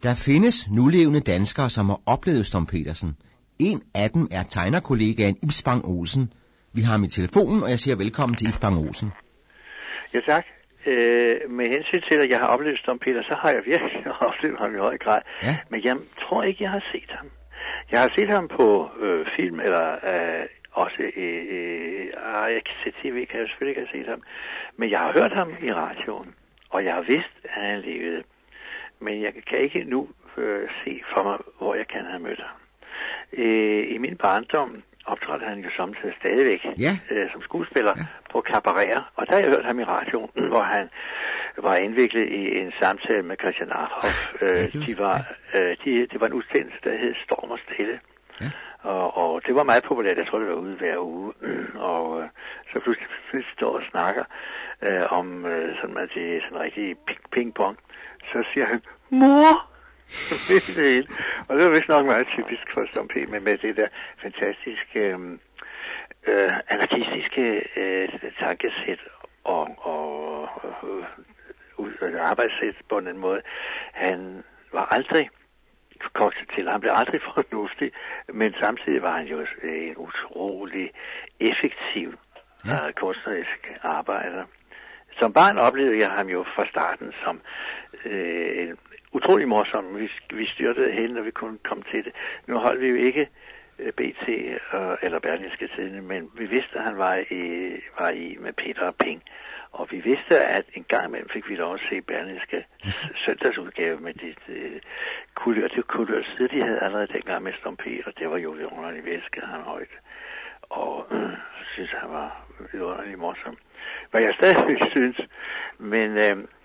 Der findes nulevende danskere, som har oplevet Storm Petersen. En af dem er tegnerkollegaen Ib Spang Olsen. Vi har ham i telefonen, og jeg siger velkommen til Ib Spang Olsen. Ja, tak. Med hensyn til, at jeg har oplevet Storm Petersen, så har jeg virkelig oplevet ham i høj grad. Ja. Men jeg tror ikke, jeg har set ham. Jeg har set ham på film, eller også jeg kan se tv, kan jeg selvfølgelig ikke have set ham. Men jeg har hørt ham i radioen, og jeg har vidst, at han levede. Men jeg kan ikke nu se for mig, hvor jeg kan have mødt ham. I min barndom optrådte han jo samtidig stadigvæk som skuespiller på cabareter, og der har jeg hørt ham i radioen, hvor han var indviklet i en samtale med Christian Arhoff. Det var en udsendelse, der hed Storm og Stille. Ja. Og det var meget populært. Jeg tror, det var ude hver uge. Og så pludselig står og snakker om sådan, at det er sådan en rigtig ping-pong. Så siger han, mor! Og det var vist nok meget typisk for Storm P. Med det der fantastiske anarkistiske tankesæt og arbejdssæt på en måde. Han var aldrig kokset til. Han blev aldrig fornuftig, men samtidig var han jo en utrolig effektiv kunstnerisk arbejder. Som barn oplevede jeg ham jo fra starten som en utrolig morsom. Vi styrtede hen, når vi kunne komme til det. Nu holdt vi jo ikke BT eller Berlingske Tidende, men vi vidste, at han var i med Peter og Ping. Og vi vidste, at en gang imellem fik vi lov at se Berlingske søndagsudgave med de kulørsider, de havde allerede dengang med Storm P. Og det var jo vidunderligt væsket han højt. Og synes, han var vidunderligt morsom. Hvad jeg stadig synes, men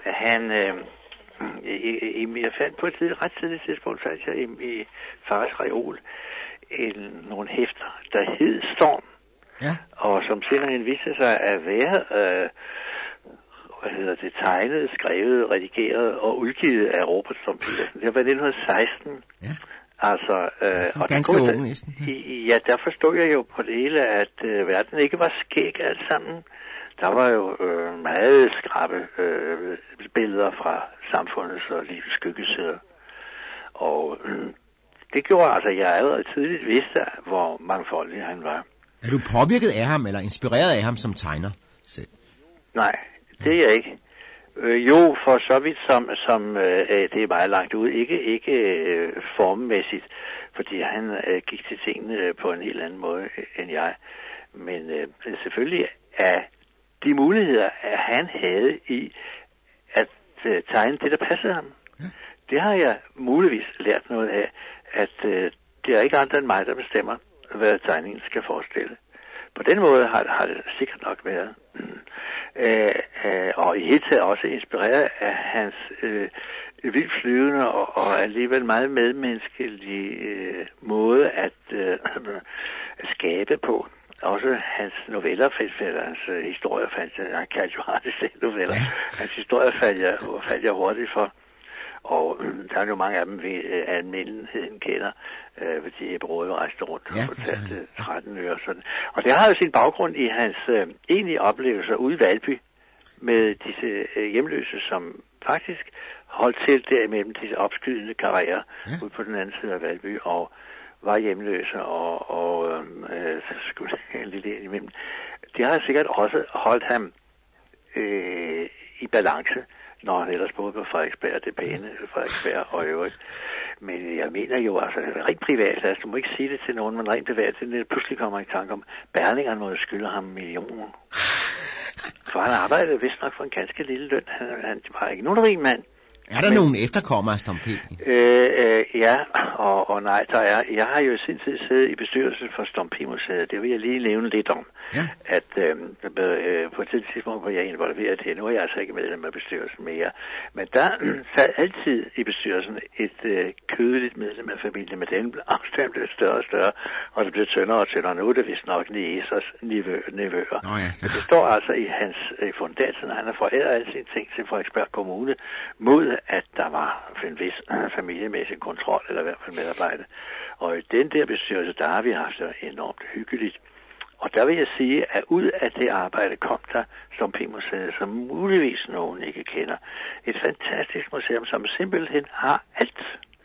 jeg fandt på et ret tidligt tidspunkt, fandt jeg i Fars Reol nogle hæfter, der hed Storm. Ja. Og som senere viste sig at være tegnet, skrevet, redigeret og udgivet af Robert Storm Petersen. Det var 1916. Ja. Altså, og ganske unge næsten. Ja, der forstod jeg jo på det hele, at verden ikke var skæg alt sammen. Der var jo meget skrappe billeder fra samfundets og livets skyggesider. Og det gjorde altså, at jeg allerede tidligt vidste, hvor mangfoldig han var. Er du påvirket af ham, eller inspireret af ham som tegner selv? Nej, det er jeg ikke. Jo, for så vidt som det er meget langt ud. Ikke formmæssigt, fordi han gik til tingene på en helt anden måde end jeg. Men selvfølgelig er de muligheder, at han havde i at tegne det, der passede ham. Ja. Det har jeg muligvis lært noget af, at det er ikke andre end mig, der bestemmer, hvad tegningen skal forestille. På den måde har det sikkert nok været. Og i hele taget også inspireret af hans vildt flyvende og alligevel meget medmenneskelige måde at skabe på. Også hans noveller, hans historier han kaldte jo aldrig selv noveller. Hans historier faldt jeg hurtigt for. Og der er jo mange af dem, vi almindeligheden kender, fordi jeg brugte rejste rundt og fortalte 13 øre og sådan. Og det har jo sin baggrund i hans egentlige oplevelser ude i Valby med disse hjemløse, som faktisk holdt til der imellem disse opskydende karrierer ude på den anden side af Valby og var hjemløse og skulle en lille ind imellem. Det har sikkert også holdt ham i balance, når han ellers boede på Frederiksberg, det pæne Frederiksberg og øvrigt. Men jeg mener jo altså, rent privat, altså, du må ikke sige det til nogen, men rent privat, det pludselig kommer i tanke om, Berlingeren må jo skylde ham millioner. For han arbejdede vist nok for en ganske lille løn. Han var ikke nogen rig mand. Er der nogen efterkommere af Storm P? Ja, og nej, der er. Jeg har jo i sin tid siddet i bestyrelsen for Storm P-museet. Det vil jeg lige nævne lidt om. Ja. At på et tidspunkt, hvor jeg involveret det, nu er jeg altså ikke medlem af bestyrelsen mere. Men der sad altid i bestyrelsen et kødeligt medlem af familien, med den afstand blev større og større, og det blev tyndere og tyndere. Nu er det vist nok Niesers nevøer. Det står altså i hans fundatsen, han har foræret alle sine ting til Frederiksberg Kommune, mod at der var en vis familiemæssig kontrol, eller i hvert fald medarbejde. Og i den der bestyrelse, der har vi haft det enormt hyggeligt. Og der vil jeg sige, at ud af det arbejde kom der Storm P-museet, som muligvis nogen ikke kender. Et fantastisk museum, som simpelthen har alt.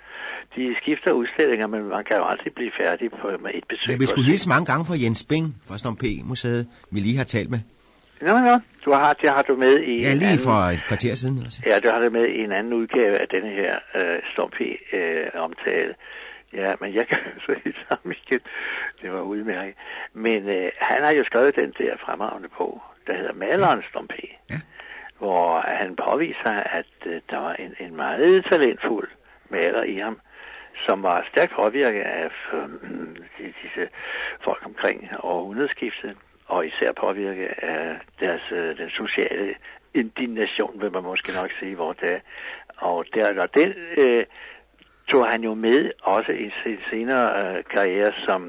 de skifter udstillinger, men man kan jo aldrig blive færdig med et besøg. Ja, vi skulle hilse mange gange for Jens Bing fra Storm P-museet, vi lige har talt med. Nå, det har du med i... Ja, lige for et kvarter siden. Eller så. Ja, du har det med i en anden udgave af denne her Storm P-omtale. Ja, men jeg kan så helt sammen igen. Det var udmærket. Men han har jo skrevet den der fremragende bog, der hedder Maleren Storm P. Ja. Hvor han påviser, at der var en meget talentfuld maler i ham, som var stærkt påvirket af disse folk omkring århundredeskiftet, og især påvirket af den sociale indignation, vil man måske nok sige, hvor det og den tog han jo med også i sin senere karriere som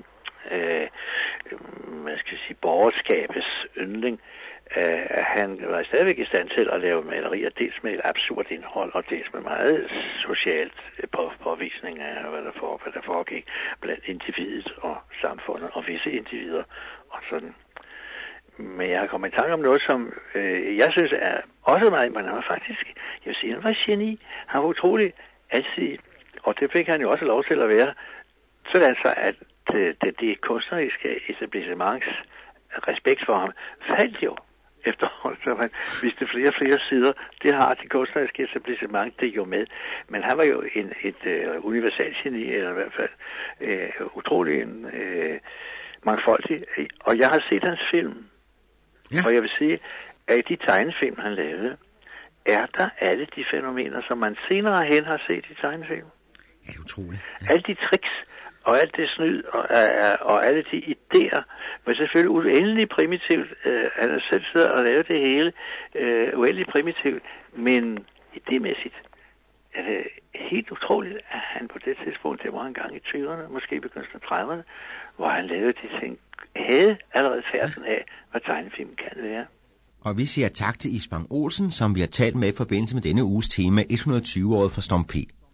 borgerskabets yndling. Han var stadigvæk i stand til at lave malerier, dels med et absurd indhold, og dels med meget socialt påvisning af, hvad der foregik blandt individet og samfundet, og visse individer og sådan. Men jeg har kommet i tanke om noget, som jeg synes er også meget, men han var faktisk, jeg vil sige, han var geni. Han var utrolig alsidig, og det fik han jo også lov til at være. Sådan så, at det kunstneriske etablissements respekt for ham faldt jo efterhånden, så man viste flere og flere sider. Det har det kunstneriske etablissement det jo med. Men han var jo et universalgeni, eller i hvert fald utrolig mangfoldig. Og jeg har set hans film. Ja. Og jeg vil sige, at i de tegnefilm, han lavede, er der alle de fænomener, som man senere hen har set i tegnefilm. Ja, det er utroligt. Ja. Alle de tricks, og alt det snyd, og alle de idéer, men selvfølgelig uendelig primitivt. Han har selv siddet og lavet det hele uendelig primitivt, men idémæssigt er det helt utroligt, at han på det tidspunkt, det var en gang i 20'erne, måske begyndelsen af 30'erne, hvor han lavede de ting, havde allerede færden af, hvad tegnefilm kan være. Og vi siger tak til Ib Spang Olsen, som vi har talt med i forbindelse med denne uges tema 120-året for Storm P.